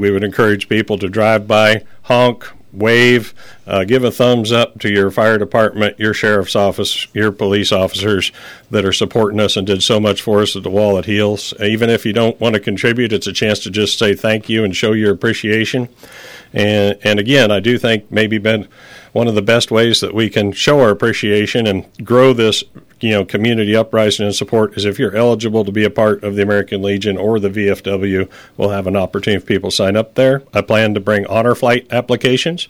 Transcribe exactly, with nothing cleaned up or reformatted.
We would encourage people to drive by, honk, wave, uh, give a thumbs up to your fire department, your sheriff's office, your police officers that are supporting us and did so much for us at the Wall at Heels. Even if you don't want to contribute, it's a chance to just say thank you and show your appreciation. And and again, I do think maybe been one of the best ways that we can show our appreciation and grow this, you know, community uprising and support is if you're eligible to be a part of the American Legion or the V F W, we'll have an opportunity for people to sign up there. I plan to bring honor flight applications.